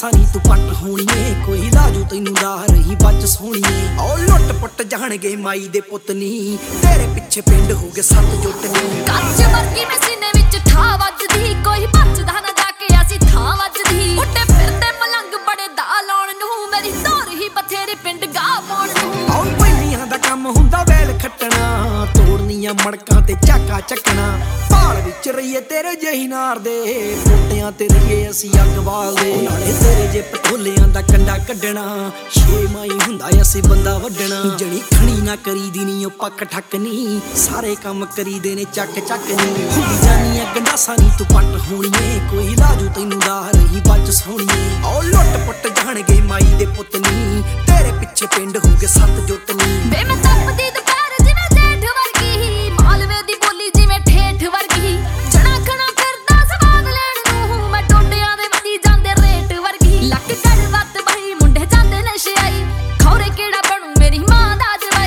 ਗੰਡਾਸਾ ਨੀ ਤੂੰ ਪੱਟ ਹੋਣੀਏ, ਕੋਈ ਲਾਜੂ ਤੈਨੂੰ ਰਾਹ ਰਹੀ ਬੱਚ ਸੋਹਣੀਏ। ਓ ਲੁੱਟ ਪੁੱਟ ਜਾਣਗੇ ਮਾਈ ਦੇ ਪੁੱਤ ਨੀ, ਤੇਰੇ ਪਿੱਛੇ ਪਿੰਡ ਹੋ ਗਏ ਸੱਤ ਜੁੱਟ ਨੀ। ਕੱਚ ਵਰਗੀ ਮੈਂ ਸੀਨੇ ਵਿੱਚ ਠਾ ਵੱਜਦੀ, ਕੋਈ ਬਚਦਾ ਨਾ ਜਾ ਕੇ ਅਸੀਂ ਥਾਂ ਵੱਜਦੀ। ਉੱਡੇ ਫਿਰਦੇ ਮਲੰਗ ਬੜੇ ਦਾ ਲਾਉਣ ਨੂੰ, ਮੇਰੀ ਦੌਰ ਹੀ ਬਥੇਰੇ ਪਿੰਡ ਗਾ ਪਾਉਣ ਨੂੰ। ਓ ਪਹਿਲੀਆਂ ਦਾ ਕੰਮ ਹੁੰਦਾ ਵੈਲ ਖੱਟਣਾ, ਤੋੜਨੀਆਂ ਮੜਕਾਂ ਤੇ ਝਾਕਾ ਚੱਕਣਾ। ਭਾਲ ਵਿੱਚ ਰਹੀਏ ਤੇਰੇ ਜਿਹੀ ਨਾਰ ਦੇ, ਪੋਟਿਆਂ ਤੇ ਰਹੀਏ ਅਸੀਂ ਅੱਗ ਬਾਲਦੇ। ਨਾਲੇ ਤੇਰੇ ਜੇ ਪਟੋਲਿਆਂ ਦਾ ਕੰਡਾ ਕੱਢਣਾ, ਛੇ ਮਾਈ ਹੁੰਦਾ ਅਸੀਂ ਬੰਦਾ ਵੱਢਣਾ। ਜਣੀ ਖਣੀ ਨਾ ਕਰੀਦੀ ਨੀ ਉਹ ਪੱਕ ਠੱਕ ਨੀ, ਸਾਰੇ ਕੰਮ ਕਰੀਦੇ ਨੇ ਚੱਕ ਚੱਕ ਨੀ। ਹੁੰਦੀ ਜਾਨੀ ਆ ਗੰਡਾਸਾ ਨੀ ਤੂੰ ਪੱਟ ਹੋਣੀਏ, ਕੋਈ ਲਾਜੂ ਤੈਨੂੰ ਰਾਹ ਰਹੀ ਬੱਚ ਸੋਹਣੀਏ। ਓ ਲੁੱਟ ਪੁੱਟ ਜਾਣਗੇ ਮਾਈ ਦੇ ਪੁੱਤ ਨੀ, ਤੇਰੇ ਪਿੱਛੇ ਪਿੰਡ ਹੋ ਗਏ ਸੱਤ ਜੁੱਟ ਨੀ। ਵੇ ਮੈਂ ਤਪਦੀ ਦੁਪਹਿਰ ਜਿਵੇਂ ਜੇਠ ਵਰਗੀ, ਮਾਲਵੇ ਦੀ ਬੋਲੀ ਜਿਵੇਂ ਠੇਠ ਵਰਗੀ। ਜਣਾ ਖਣਾ ਫਿਰਦਾ ਸਵਾਦ ਲੈਣ ਨੂੰ, ਮੈਂ ਟੋਡਿਆਂ ਦੇ ਵਧੀ ਜਾਂਦੇ ਰੇਟ ਵਰਗੀ। ਲੱਕ ਕੜ ਵੱਤ ਬਹੀ ਮੁੰਡੇ ਜਾਂਦੇ ਨਸ਼ਿਆਈ, ਖੌਰੇ ਕਿਹੜਾ ਬਣੂ ਮੇਰੀ ਮਾਂ ਦਾ ਜਵਾਈ।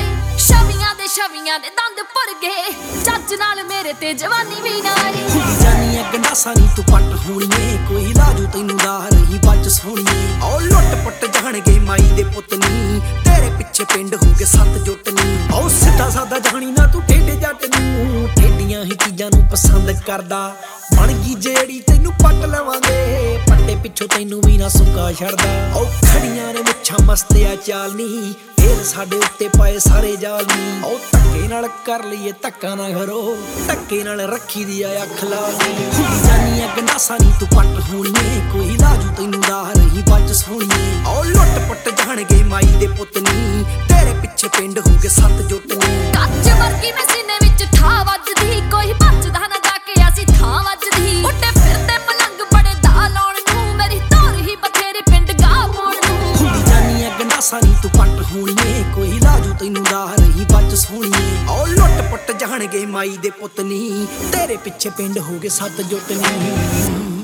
ਛਵੀਆਂ ਦੇ ਦੰਦ ਭਰ ਗਏ, ਚੱਜ ਨਾਲ ਮੇਰੇ ਤੇ ਜਵਾਨੀ ਵੀ ਨਾ ਆਈ। ਹੁੰਦੀ ਜਾਨੀ ਆ ਗੰਡਾਸਾ ਨੀ ਤੂੰ ਪੱਟ ਹੋਣੀਏ, ਕੋਈ ਲਾਜੂ ਤੈਨੂੰ ਰਾਹ ਰਹੀ ਬੱਚ ਸੋਹਣੀਏ। ਓ ਲੁੱਟ ਪੁੱਟ ਜਾਣਗੇ ਮਾਈ ਦੇ ਪੁੱਤ ਨੀ, ਤੇਰੇ ਪਿੱਛੇ ਪਿੰਡ ਹੋ ਗਏ ਸੱਤ ਜੁੱਟ ਨੀ। ਓ ਸਿੱਧਾ ਸਾਦਾ ਜਾਣੀ ਨਾ ਤੂੰ ਠੇਡੇ ਜੱਟ ਨੂੰ, ਠੇਡੀਆਂ ਹੀ ਚੀਜ਼ਾਂ ਨੂੰ ਪਸੰਦ ਕਰਦਾ। ਬਣ ਗਈ ਜਿਹੜੀ ਤੈਨੂੰ ਪੱਟ ਲਵਾਂਗੇ, ਪੱਟੇ ਪਿੱਛੋਂ ਤੈਨੂੰ ਵੀ ਨਾ ਸੁੱਕਾ ਛੱਡਦਾ। ਓ ਖੜੀਆਂ ਨੇ ਮੁੱਛਾਂ ਮਸਤਿਆ ਚਾਲ ਨੀ, ਫੇਰ ਸਾਡੇ ਉੱਤੇ ਪਾਏ ਸਾਰੇ ਜਾਲ ਨੀ। ਓ ਧੱਕੇ ਨਾਲ ਕਰ ਲਈਏ ਧੱਕਾ ਨਾ ਕਰੋ, ਧੱਕੇ ਨਾਲ ਰੱਖੀ ਦੀ ਆ ਅੱਖ ਲਾਲ ਨੀ। ਹੁੰਦੀ ਜਾਨੀ ਆ ਗੰਡਾਸਾ ਨੀ ਤੂੰ ਪੱਟ ਹੋਣੀਏ, ਕੋਈ ਲਾਜੂ ਤੈਨੂੰ ਰਾਹ ਰਹੀ ਬੱਚ ਸੋਹਣੀਏ। ਓ ਲੁੱਟ ਪੁੱਟ ਜਾਣਗੇ ਮਾਈ ਦੇ ਪੁੱਤ ਨੀ, ਤੇਰੇ ਪਿੱਛੇ ਪਿੰਡ ਹੋ ਗਏ ਸੱਤ ਜੁੱਟ ਨੀ। ਕੱਚ ਵਰਗੀ ਮੈਂ ਸੀਨੇ ਵਿੱਚ ਠਾ ਵੱਜਦੀ, ਕੋਈ ਬਚਦਾ ਨਾ ਜਾ ਕੇ ਅਸੀਂ ਥਾਂ ਵੱਜਦੀ। ਉੱਡੇ ਫਿਰਦੇ ਮਲੰਗ ਬੜੇ ਦਾ ਲਾਉਣ ਨੂੰ, ਮੇਰੀ ਦੌਰ ਹੀ ਬਥੇਰੇ ਪਿੰਡ ਗਾ ਪਾਉਣ ਨੂੰ। ਹੁੰਦੀ ਜਾਨੀ ਆ ਗੰਡਾਸਾ ਨੀ ਤੂੰ ਪੱਟ ਹੋਣੀਏ, ਕੋਈ ਲਾਜੂ ਤੈਨੂੰ ਰਾਹ ਰਹੀ ਬੱਚ ਸੋਹਣੀਏ। ਓ ਲੁੱਟ ਪੁੱਟ ਜਾਣਗੇ ਮਾਈ ਦੇ ਪੁੱਤ ਨੀ, ਤੇਰੇ ਪਿੱਛੇ ਪਿੰਡ ਹੋ ਗਏ ਸੱਤ ਜੁੱਟ ਨੀ।